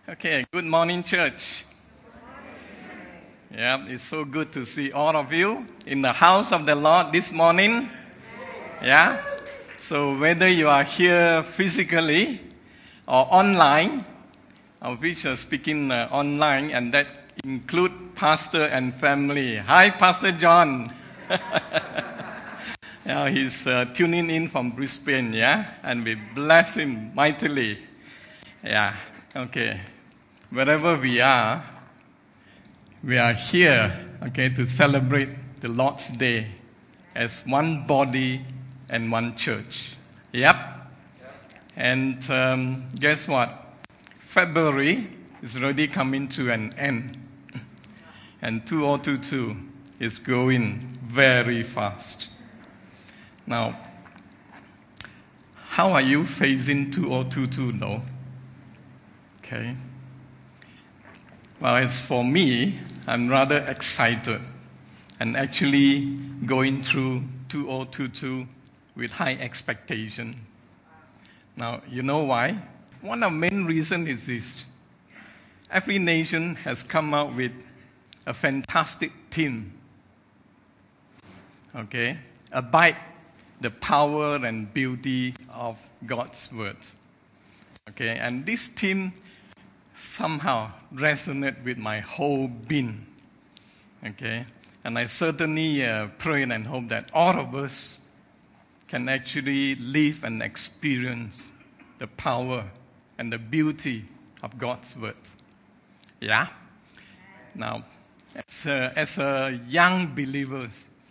Okay, good morning, church. Yeah, it's so good to see all of you in the house of the Lord this morning. Yeah, so whether you are here physically or online, of which are speaking online, and that include pastor and family. Hi, Pastor John. Yeah, he's tuning in from Brisbane, yeah, and we bless him mightily. Yeah, okay. Wherever we are here, okay, to celebrate the Lord's Day as one body and one church. Yep. And guess what? February is already coming to an end. And 2022 is going very fast. Now, how are you facing 2022 though? Okay. Well, as for me, I'm rather excited and actually going through 2022 with high expectation. Now, you know why? One of the main reasons is this. Every nation has come out with a fantastic theme. Okay? Abide the power and beauty of God's Word. Okay? And this theme somehow resonate with my whole being. Okay? And I certainly pray and hope that all of us can actually live and experience the power and the beauty of God's Word. Yeah? Now, as a young believer,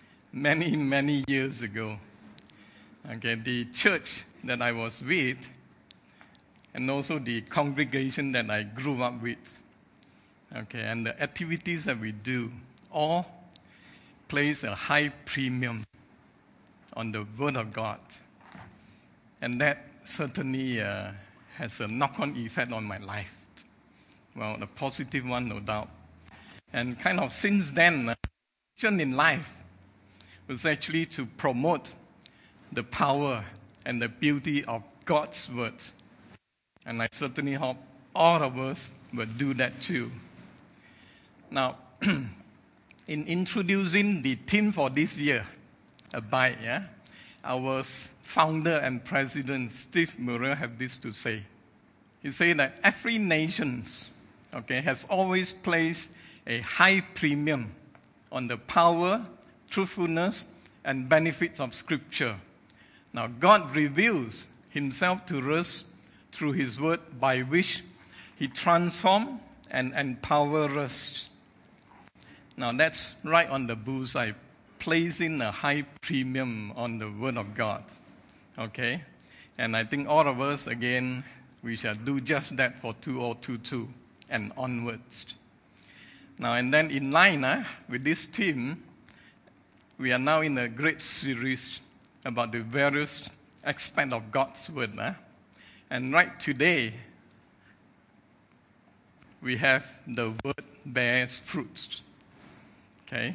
many years ago, okay, the church that I was with and also the congregation that I grew up with. Okay, and the activities that we do all place a high premium on the Word of God. And that certainly has a knock-on effect on my life. Well, a positive one, no doubt. And kind of since then, mission in life was actually to promote the power and the beauty of God's Word. And I certainly hope all of us will do that too. Now, in introducing the theme for this year, Abide, yeah, our founder and president, Steve Murrell, have this to say. He said that every nation, okay, has always placed a high premium on the power, truthfulness, and benefits of Scripture. Now, God reveals Himself to us through His Word, by which He transforms and empowers us. Now that's right on the bullseye, placing a high premium on the Word of God. Okay? And I think all of us, again, we shall do just that for 2022 and onwards. Now, and then in line with this theme, we are now in a great series about the various aspects of God's Word. And right today, we have the Word bears fruits. Okay?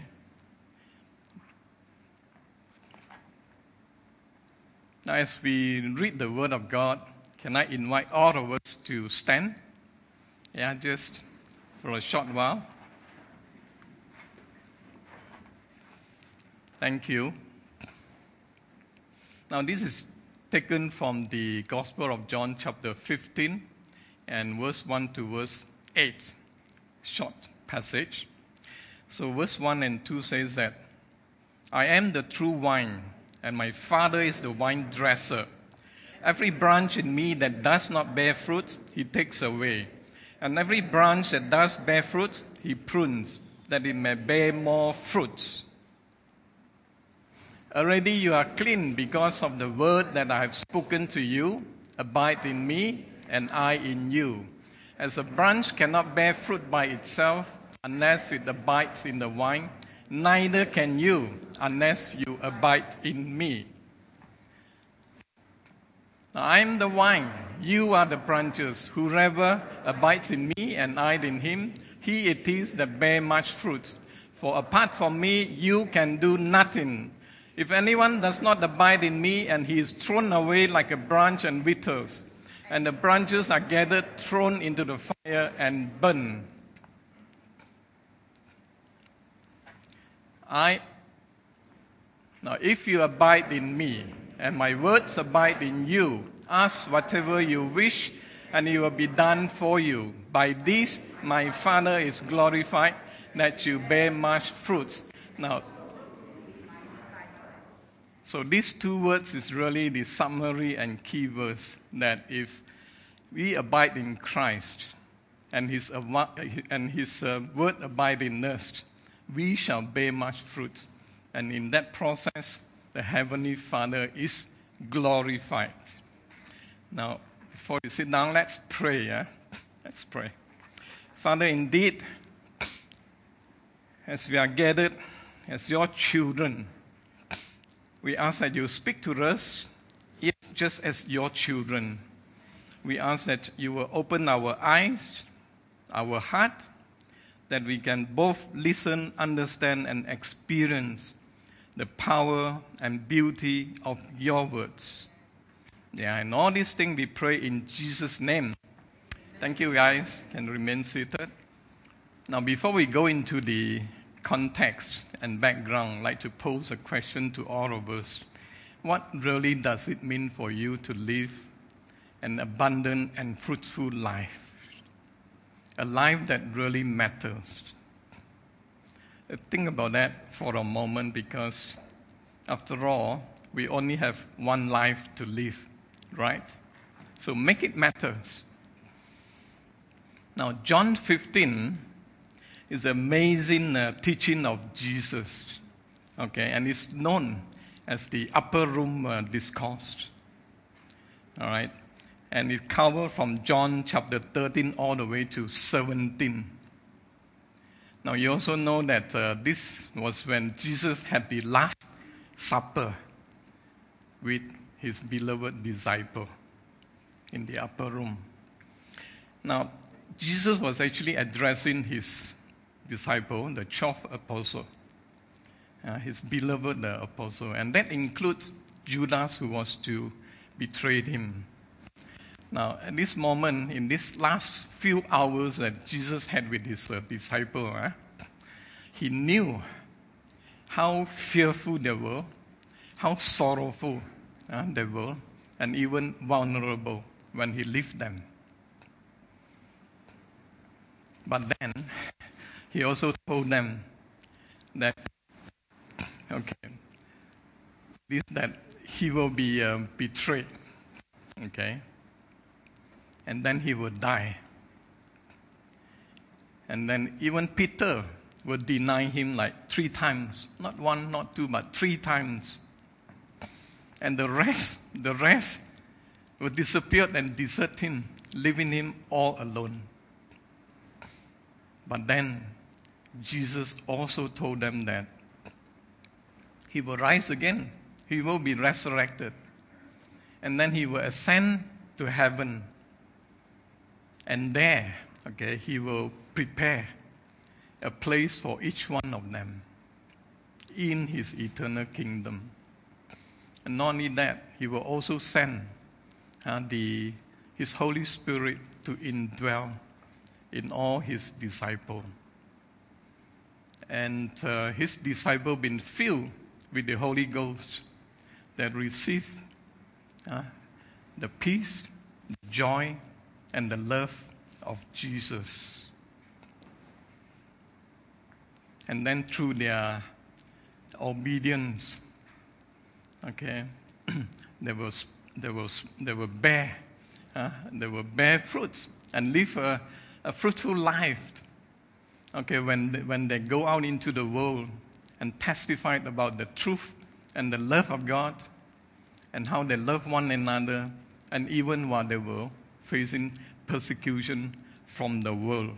Now, as we read the Word of God, can I invite all of us to stand? Yeah, just for a short while. Thank you. Now, this is taken from the Gospel of John chapter 15 and verse 1 to verse 8, short passage. So verse 1 and 2 says that, I am the true vine, and my Father is the vine dresser. Every branch in me that does not bear fruit, He takes away. And every branch that does bear fruit, He prunes, that it may bear more fruits. Already you are clean because of the word that I have spoken to you. Abide in me, and I in you. As a branch cannot bear fruit by itself unless it abides in the vine, neither can you unless you abide in me. Now, I am the vine, you are the branches. Whoever abides in me and I in him, he it is that bear much fruit. For apart from me, you can do nothing. If anyone does not abide in me, and he is thrown away like a branch and withers, and the branches are gathered, thrown into the fire, and burned. Now, if you abide in me, and my words abide in you, ask whatever you wish, and it will be done for you. By this, my Father is glorified, that you bear much fruit. Now, so these two words is really the summary and key verse that if we abide in Christ and His word abide in us, we shall bear much fruit. And in that process, the Heavenly Father is glorified. Now, before you sit down, let's pray. Yeah? Let's pray. Father, indeed, as we are gathered as your children, we ask that you speak to us, yes, just as your children. We ask that you will open our eyes, our heart, that we can both listen, understand, and experience the power and beauty of your words. Yeah, and all these things we pray in Jesus' name. Thank you, guys. Can remain seated. Now, before we go into the context and background, I'd like to pose a question to all of us. What really does it mean for you to live an abundant and fruitful life? A life that really matters. Think about that for a moment, because after all, we only have one life to live, right? So make it matters. Now, John 15 is an amazing teaching of Jesus, okay, and it's known as the Upper Room Discourse, all right? And it covers from John chapter 13 all the way to 17. Now, you also know that this was when Jesus had the Last Supper with his beloved disciple in the upper room. Now, Jesus was actually addressing his disciple, the 12th apostle, his beloved apostle, and that includes Judas, who was to betray him. Now, at this moment, in this last few hours that Jesus had with his disciple, he knew how fearful they were, how sorrowful they were, and even vulnerable when he left them. But then, he also told them that, that he will be betrayed, okay? And then he will die. And then even Peter will deny him like 3 times. Not 1, not 2, but 3 times. And the rest will disappear and desert him, leaving him all alone. But then Jesus also told them that he will rise again. He will be resurrected. And then he will ascend to heaven. And there, he will prepare a place for each one of them in his eternal kingdom. And not only that, he will also send his Holy Spirit to indwell in all his disciples. And his disciples been filled with the Holy Ghost that receive the peace, the joy, and the love of Jesus. And then through their obedience, they will bear fruits and live a fruitful life. When they go out into the world and testify about the truth and the love of God and how they love one another, and even while they were facing persecution from the world.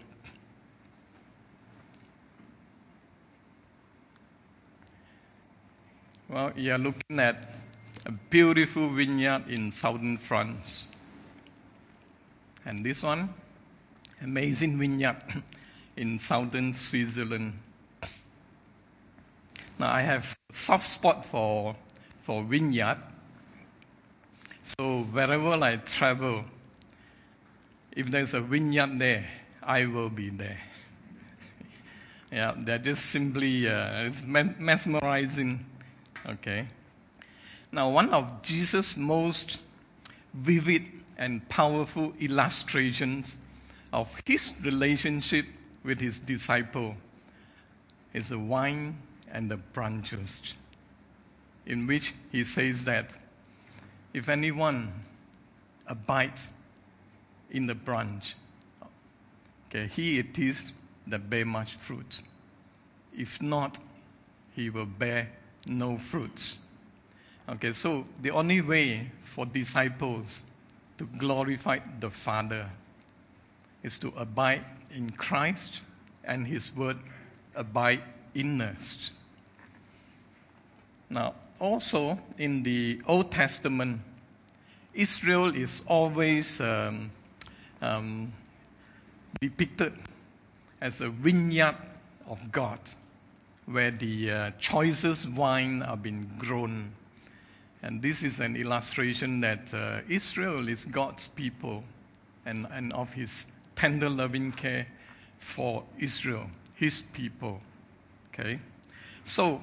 Well, you are looking at a beautiful vineyard in southern France. And this one, amazing vineyard in southern Switzerland. Now, I have a soft spot for vineyard. So wherever I travel, if there's a vineyard there, I will be there. Yeah, they're just simply it's mesmerizing. Okay. Now, one of Jesus' most vivid and powerful illustrations of his relationship with his disciple is the vine and the branches, in which he says that if anyone abides in the branch, okay, he it is that bear much fruit. If not, he will bear no fruits. Okay, so the only way for disciples to glorify the Father is to abide in Christ and His Word abide in us. Now, also in the Old Testament, Israel is always depicted as a vineyard of God, where the choicest wine are being grown. And this is an illustration that Israel is God's people and of His tender loving care for Israel, His people. Okay? So,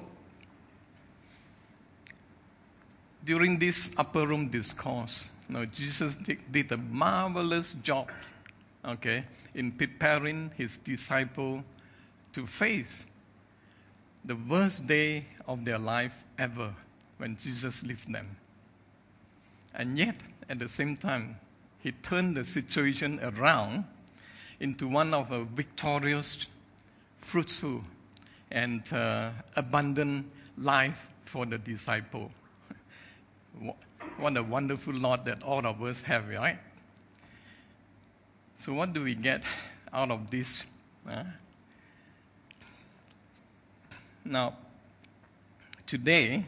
during this upper room discourse, Jesus did a marvelous job, okay, in preparing His disciple to face the worst day of their life ever, when Jesus left them. And yet, at the same time, He turned the situation around into one of a victorious, fruitful, and abundant life for the disciple. What a wonderful Lord that all of us have, right? So what do we get out of this? Now, today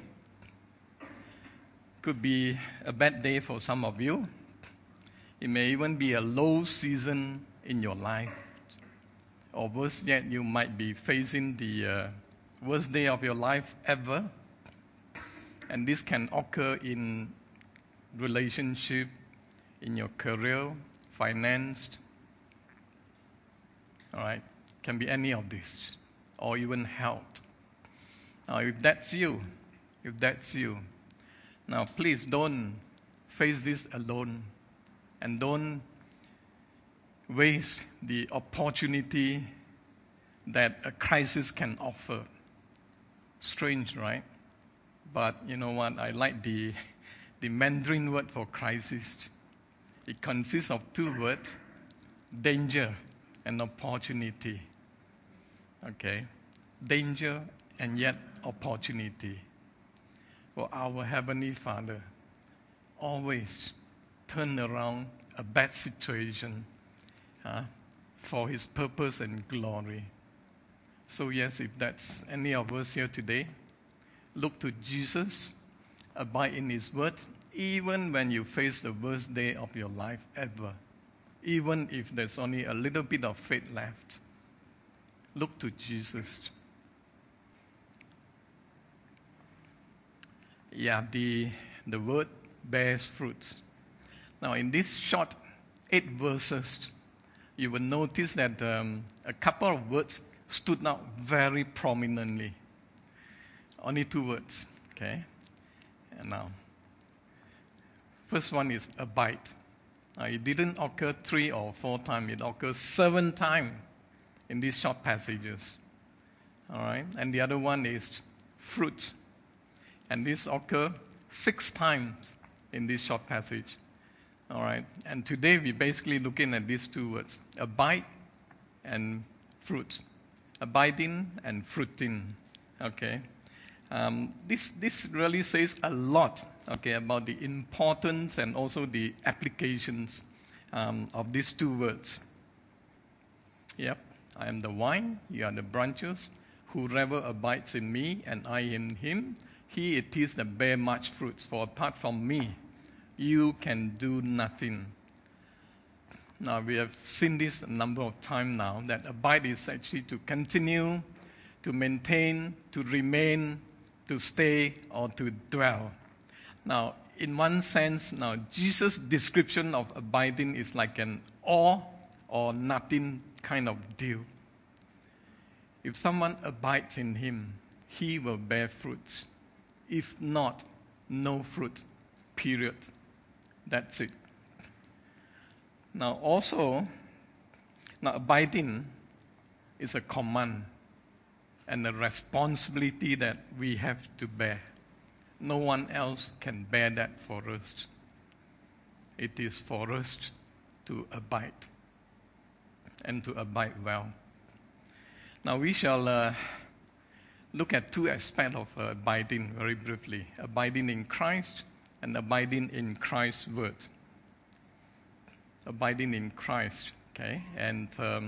could be a bad day for some of you. It may even be a low season in your life. Or worse yet, you might be facing the worst day of your life ever. And this can occur in relationship, in your career, finance. All right? Can be any of this. Or even health. Now, if that's you, now, please don't face this alone and don't waste the opportunity that a crisis can offer. Strange, right? But you know what? I like the Mandarin word for crisis. It consists of two words, danger and opportunity. Okay? Danger and yet opportunity. For our Heavenly Father always turn around a bad situation for His purpose and glory. So yes, if that's any of us here today, look to Jesus, abide in His Word, even when you face the worst day of your life ever. Even if there's only a little bit of faith left, look to Jesus. Yeah, the word bears fruits. Now, in this short 8 verses, you will notice that a couple of words stood out very prominently. Only 2 words, okay? And now, first one is abide. Now, it didn't occur 3 or 4 times. It occurs 7 times in these short passages. All right? And the other one is fruit. And this occurs 6 times in this short passage. All right? And today we're basically looking at these 2 words, abide and fruit. Abiding and fruiting. Okay? This really says a lot, okay, about the importance and also the applications of these 2 words. Yep, I am the vine, you are the branches. Whoever abides in me and I in him, he it is that bear much fruits. For apart from me, you can do nothing. Now, we have seen this a number of times now, that abide is actually to continue, to maintain, to remain, to stay, or to dwell. Now, in one sense, now Jesus' description of abiding is like an all or nothing kind of deal. If someone abides in him, he will bear fruit. If not, no fruit, period. That's it. Now abiding is a command and a responsibility that we have to bear. No one else can bear that for us. It is for us to abide and to abide well. Now we shall look at two aspects of abiding very briefly. Abiding in Christ and abiding in Christ's word. Abiding in Christ, okay? And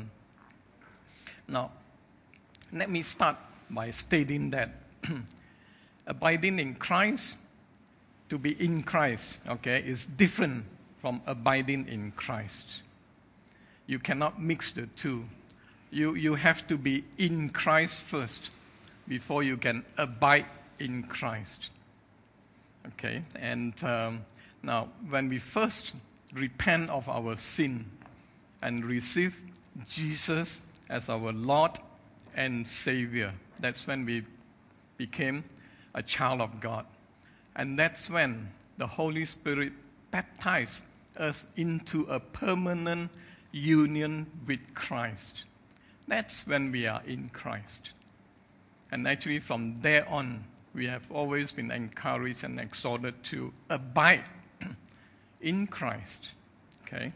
now, let me start by stating that abiding in Christ, to be in Christ, okay, is different from abiding in Christ. You cannot mix the two. You have to be in Christ first before you can abide in Christ. Okay, and now when we first repent of our sin and receive Jesus as our Lord and Savior, that's when we became a child of God. And that's when the Holy Spirit baptized us into a permanent union with Christ. That's when we are in Christ. And actually from there on, we have always been encouraged and exhorted to abide in Christ. Okay?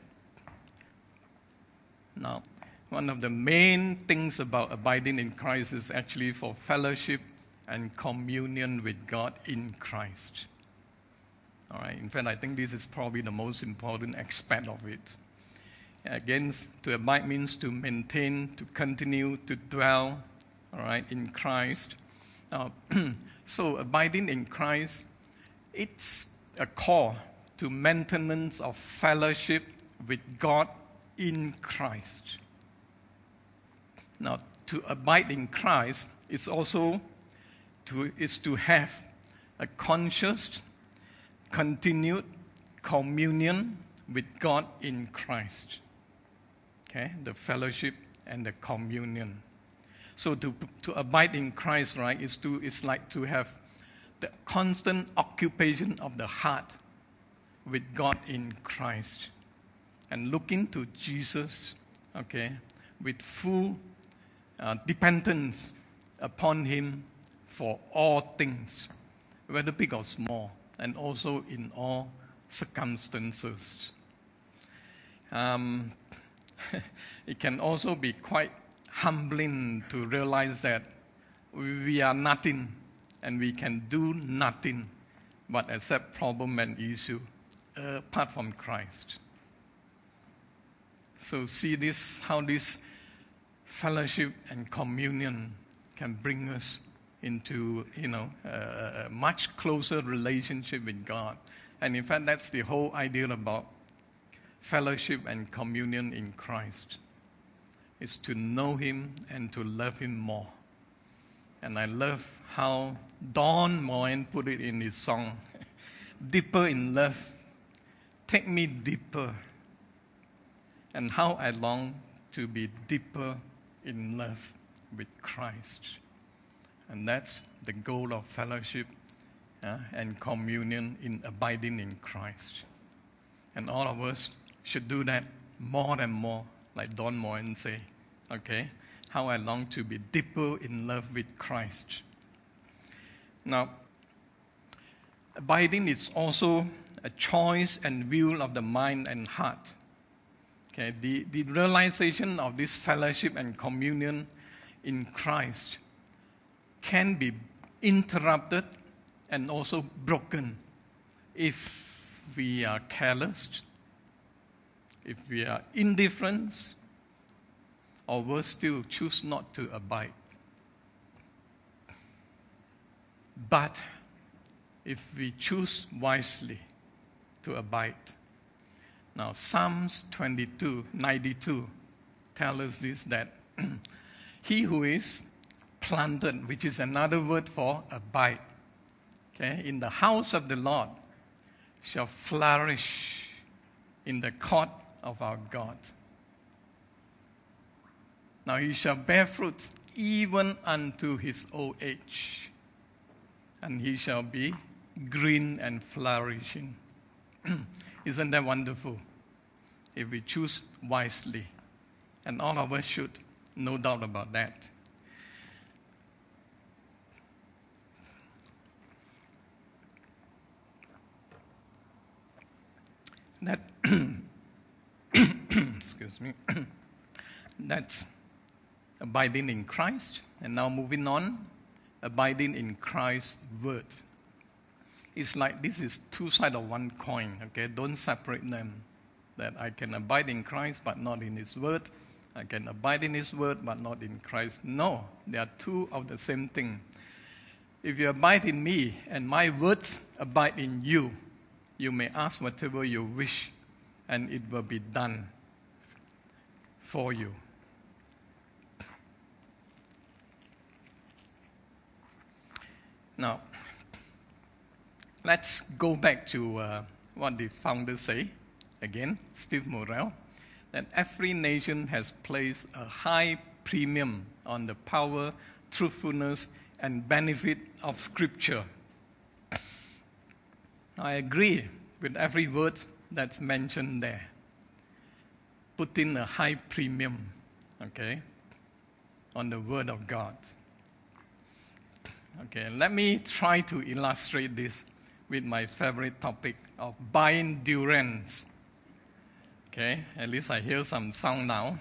Now, one of the main things about abiding in Christ is actually for fellowship and communion with God in Christ. All right? In fact, I think this is probably the most important aspect of it. Again, to abide means to maintain, to continue, to dwell, all right, in Christ. So abiding in Christ, it's a call to maintenance of fellowship with God in Christ. Now, to abide in Christ is also to have a conscious, continued communion with God in Christ. Okay, the fellowship and the communion. So to abide in Christ, right, is like to have the constant occupation of the heart with God in Christ, and looking to Jesus, okay, with full dependence upon Him for all things, whether big or small, and also in all circumstances. It can also be quite humbling to realize that we are nothing and we can do nothing but accept problem and issue apart from Christ. So see this, how this fellowship and communion can bring us into, a much closer relationship with God. And in fact, that's the whole idea about fellowship and communion in Christ. Is to know Him and to love Him more. And I love how Don Moen put it in his song, deeper in love, take me deeper. And how I long to be deeper in love with Christ. And that's the goal of fellowship and communion in abiding in Christ. And all of us should do that more and more, like Don Moen say, okay? How I long to be deeper in love with Christ. Now, abiding is also a choice and will of the mind and heart. Okay, the realization of this fellowship and communion in Christ can be interrupted and also broken if we are careless, if we are indifferent, or worse still, choose not to abide. But if we choose wisely to abide. Now, Psalms 92 tells us this, that he who is planted, which is another word for abide, okay, in the house of the Lord, shall flourish in the court of our God. Now he shall bear fruit even unto his old age, and he shall be green and flourishing. Isn't that wonderful? If we choose wisely, and all of us should, no doubt about that. That excuse me. That's abiding in Christ. And now moving on, abiding in Christ's word. It's like this is two sides of one coin, okay? Don't separate them. That I can abide in Christ but not in his word. I can abide in his word but not in Christ. No, they are two of the same thing. If you abide in me and my words abide in you, you may ask whatever you wish and it will be done for you. Now, let's go back to what the founders say. Again, Steve Morrell, that every nation has placed a high premium on the power, truthfulness, and benefit of Scripture. I agree with every word that's mentioned there. Putting a high premium, okay, on the Word of God. Okay, let me try to illustrate this with my favorite topic of buying durians. Okay, at least I hear some sound now.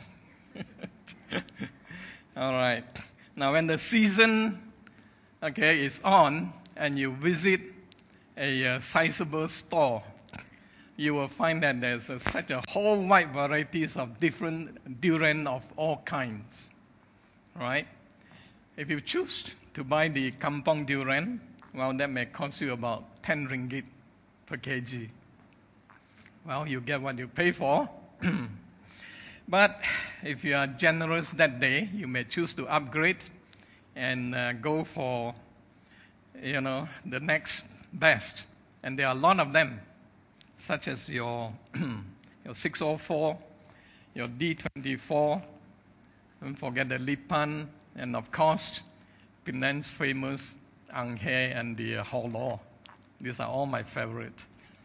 All right. Now, when the season, okay, is on and you visit a sizable store, you will find that there's such a whole wide varieties of different durian of all kinds, right? If you choose to buy the kampong durian, well, that may cost you about 10 ringgit per kg. Well, you get what you pay for. But if you are generous that day, you may choose to upgrade and go for, the next best. And there are a lot of them, such as your 604, your D24, don't forget the Lipan, and of course, Penang's famous Anghe and the Holo. These are all my favorite.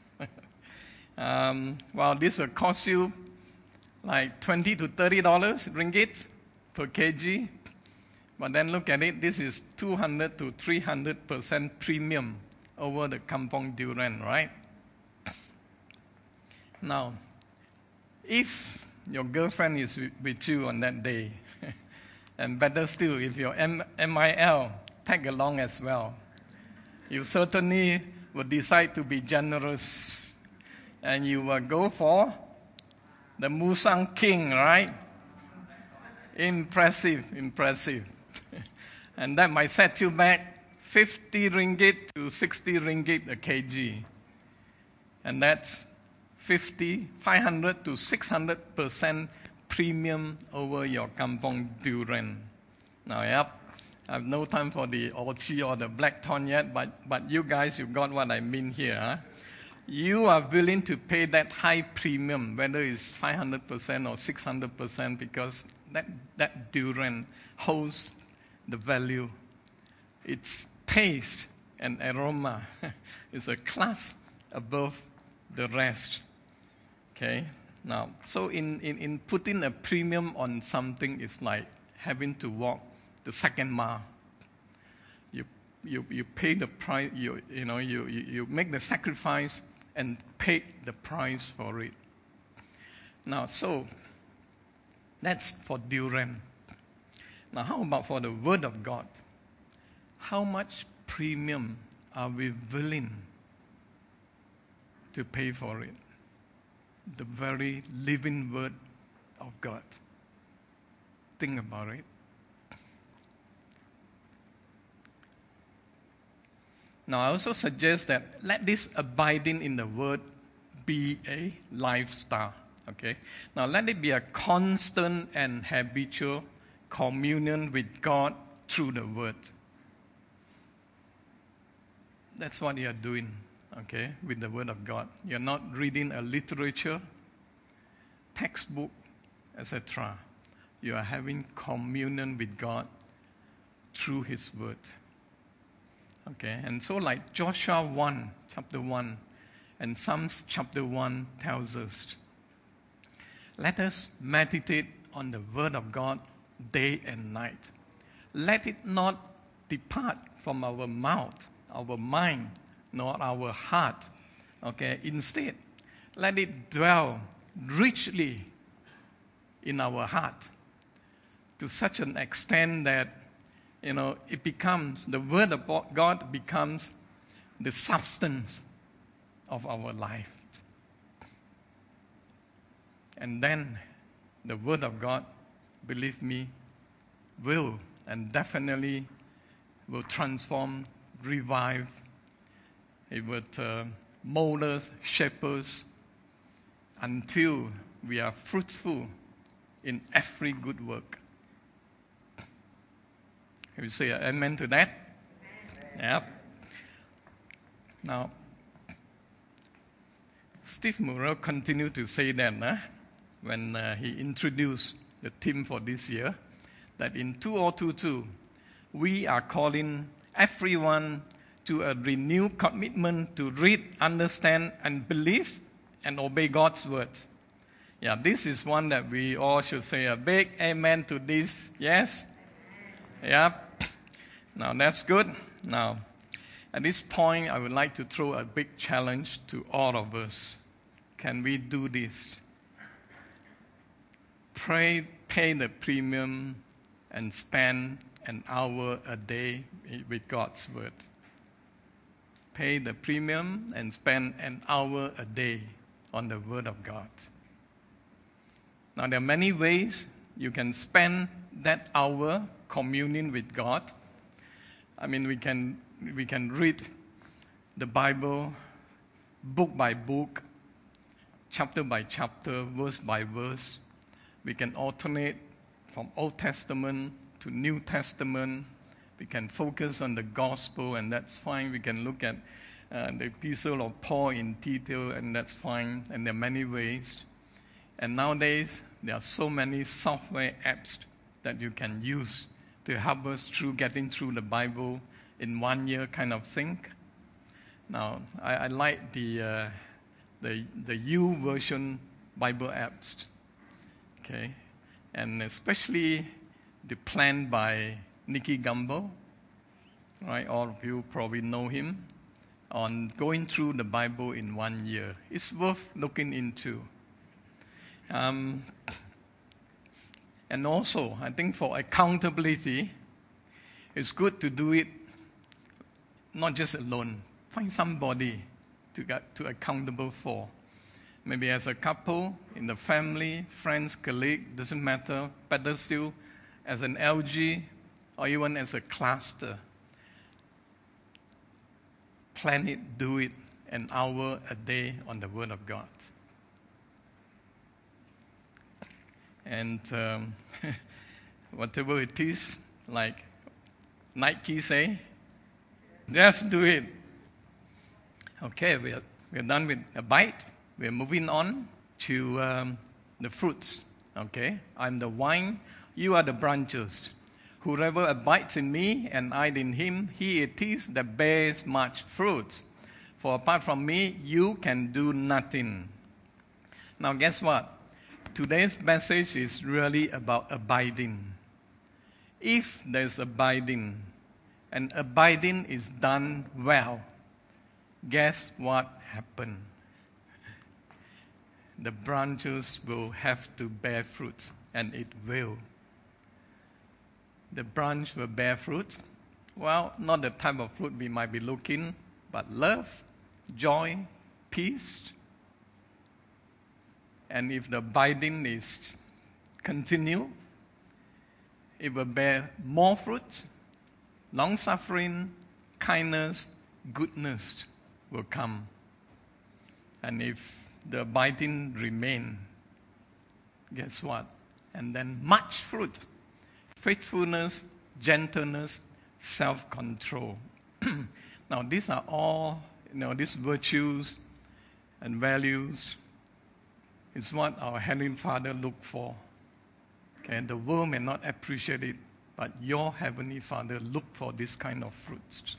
This will cost you like $20 to $30 ringgit per kg. But then look at it, this is 200 to 300% premium over the kampong durian, right? Now, if your girlfriend is with you on that day, and better still, if your MIL tag along as well, you certainly will decide to be generous, and you will go for the Musang King, right? Impressive. And that might set you back 50 ringgit to 60 ringgit a kg. And that's 500 to 600% premium over your kampong durian. Now, I have no time for the orchid or the blackthorn yet, but you guys, you got what I mean here. Huh? You are willing to pay that high premium, whether it's 500% or 600%, because that durian holds the value. Its taste and aroma is a class above the rest. Okay? Now, so in putting a premium on something, it's like having to walk the second mile. You pay the price, you make the sacrifice and pay the price for it. Now, so that's for durian. Now, how about for the Word of God? How much premium are we willing to pay for it? The very living Word of God. Think about it. Now, I also suggest that let this abiding in the Word be a lifestyle. Okay? Now, let it be a constant and habitual communion with God through the Word. That's what you are doing, okay, with the Word of God. You're not reading a literature, textbook, etc. you are having communion with God through His Word. Okay, and so like Joshua 1, chapter 1, and Psalms chapter 1 tells us, let us meditate on the Word of God day and night. Let it not depart from our mouth, our mind, nor our heart. Okay, instead, let it dwell richly in our heart to such an extent that, it becomes, the Word of God becomes the substance of our life. And then the Word of God, believe me, will and definitely will transform, revive. It would mold us, shape us, until we are fruitful in every good work. Can you say amen to that? Amen. Yep. Now, Steve Murrell continued to say that when he introduced the theme for this year, that in 2022, we are calling everyone to a renewed commitment to read, understand, and believe and obey God's words. Yeah, this is one that we all should say a big amen to this. Yes? Yeah. Now that's good. Now, at this point, I would like to throw a big challenge to all of us. Can we do this? Pay the premium and spend an hour a day with God's Word. Pay the premium and spend an hour a day on the Word of God. Now, there are many ways you can spend that hour communing with God. I mean, we can read the Bible book by book, chapter by chapter, verse by verse. We can alternate from Old Testament to New Testament. We can focus on the gospel, and that's fine. We can look at the epistle of Paul in detail, and that's fine. And there are many ways. And nowadays, there are so many software apps that you can use to help us through getting through the Bible in 1 year kind of thing. Now, I like the YouVersion Bible apps, okay, and especially the plan by Nicky Gumbel, right? All of you probably know him, on going through the Bible in 1 year. It's worth looking into. And also, I think for accountability, it's good to do it not just alone. Find somebody to get accountable for. Maybe as a couple, in the family, friends, colleague, doesn't matter. Better still, as an LG, or even as a cluster. Plan it, do it, an hour a day on the Word of God. And whatever it is, like Nike say, just do it. Okay, we're done with a bite. We're moving on to the fruits. Okay, I'm the vine, you are the branches. Whoever abides in me and I in him, he it is that bears much fruit. For apart from me, you can do nothing. Now guess what? Today's message is really about abiding. If there's abiding, and abiding is done well, guess what happened? The branches will have to bear fruit, and it will. The branch will bear fruit. Well, not the type of fruit we might be looking, but love, joy, peace. And if the abiding is continue, it will bear more fruit. Long-suffering, kindness, goodness will come. And if the abiding remain, guess what? And then much fruit. Faithfulness, gentleness, self-control. Now, these are all, these virtues and values is what our Heavenly Father look for. And the world may not appreciate it, but your Heavenly Father look for this kind of fruits.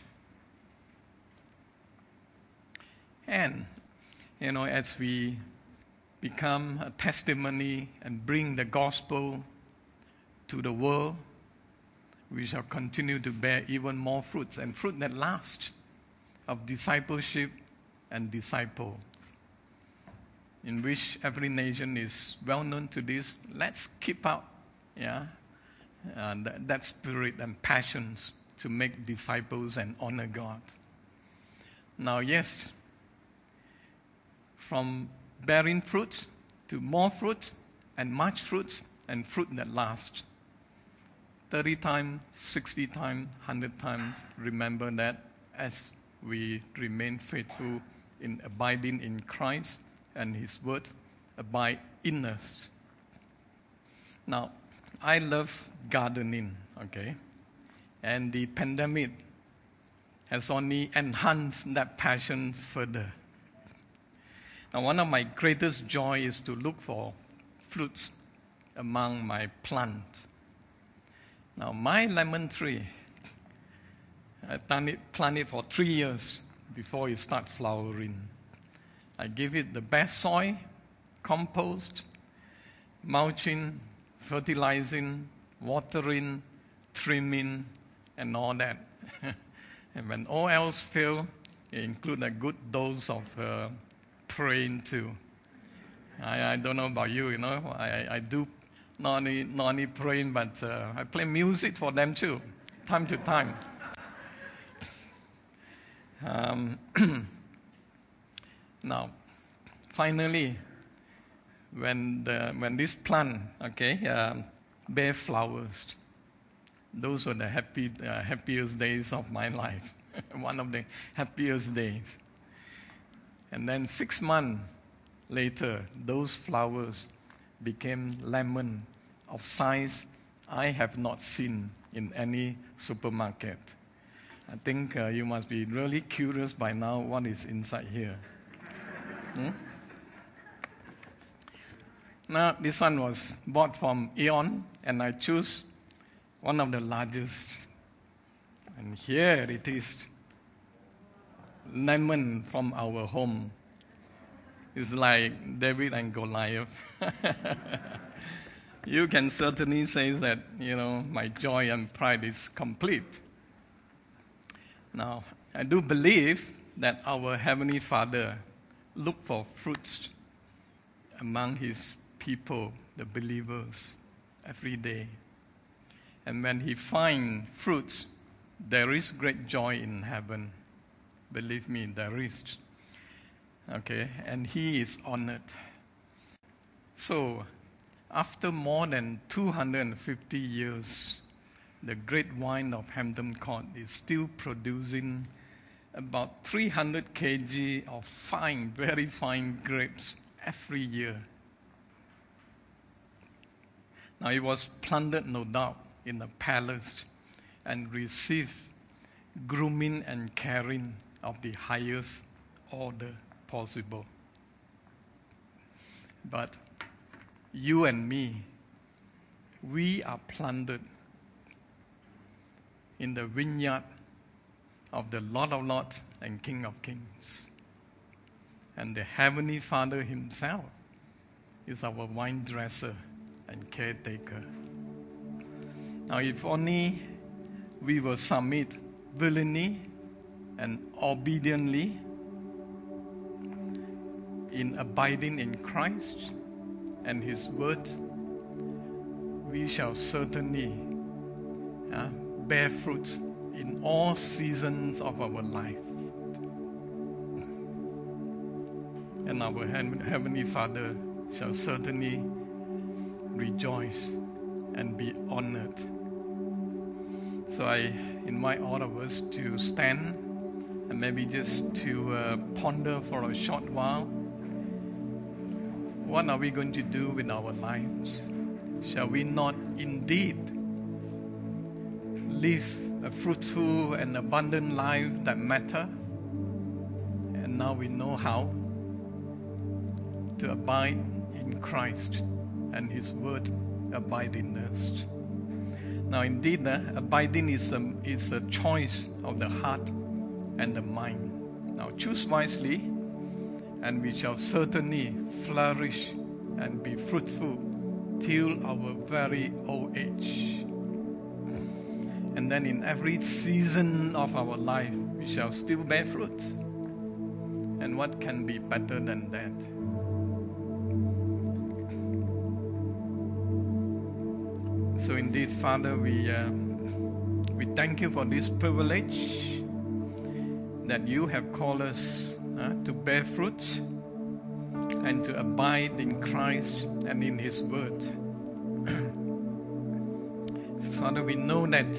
And, as we become a testimony and bring the gospel to the world, we shall continue to bear even more fruits, and fruit that lasts, of discipleship and disciples, in which every nation is well known to this. Let's keep up that spirit and passions to make disciples and honor God. Now, yes, from bearing fruit to more fruit and much fruit and fruit that lasts. 30 times, 60 times, 100 times, remember that as we remain faithful in abiding in Christ and His Word abide in us. Now, I love gardening, okay? And the pandemic has only enhanced that passion further. Now, one of my greatest joy is to look for fruits among my plants. Now, my lemon tree, I plant it for 3 years before it starts flowering. I give it the best soil, compost, mulching, fertilizing, watering, trimming, and all that. And when all else fails, it includes a good dose of praying too. I don't know about you, I do not only praying, but I play music for them too, time to time. Now, finally, when this plant, bear flowers, those were the happiest days of my life. One of the happiest days. And then 6 months later, those flowers became lemon of size I have not seen in any supermarket. I think you must be really curious by now what is inside here. Now, this one was bought from Aeon, and I choose one of the largest. And here it is, lemon from our home. It's like David and Goliath. You can certainly say that, my joy and pride is complete. Now, I do believe that our Heavenly Father look for fruits among His people, the believers, every day. And when He finds fruits, there is great joy in heaven. Believe me, there is. Okay, and He is honored. So, after more than 250 years, the great vine of Hampton Court is still producing about 300 kg of fine, very fine grapes every year. Now, it was planted, no doubt, in a palace and received grooming and caring of the highest order possible. But you and me, we are planted in the vineyard of the Lord of Lords and King of Kings. And the Heavenly Father Himself is our vine dresser and caretaker. Now, if only we will submit willingly and obediently in abiding in Christ and His Word, we shall certainly bear fruit in all seasons of our life. And our Heavenly Father shall certainly rejoice and be honored. So I invite all of us to stand and maybe just to ponder for a short while. What are we going to do with our lives? Shall we not indeed live a fruitful and abundant life that matter? And now we know how to abide in Christ and His Word abide in us. Now, indeed, abiding is a choice of the heart and the mind. Now, choose wisely, and we shall certainly flourish and be fruitful till our very old age. And then in every season of our life, we shall still bear fruit. And what can be better than that? So indeed, Father, we thank you for this privilege that you have called us to bear fruit and to abide in Christ and in His Word. Father, we know that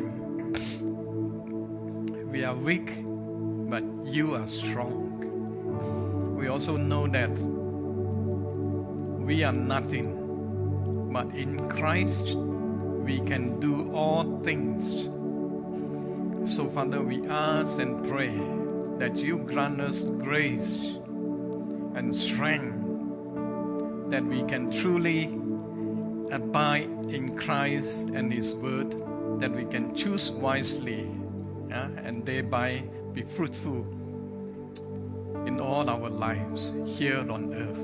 we are weak, but you are strong. We also know that we are nothing, but in Christ we can do all things. So, Father, we ask and pray that you grant us grace and strength that we can truly abide in Christ and His Word, that we can choose wisely, and thereby be fruitful in all our lives here on earth.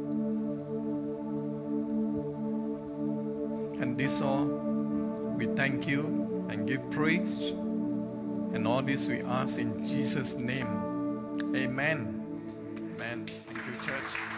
And this all, we thank you and give praise. And all this we ask in Jesus' name. Amen. Amen. Thank you, church.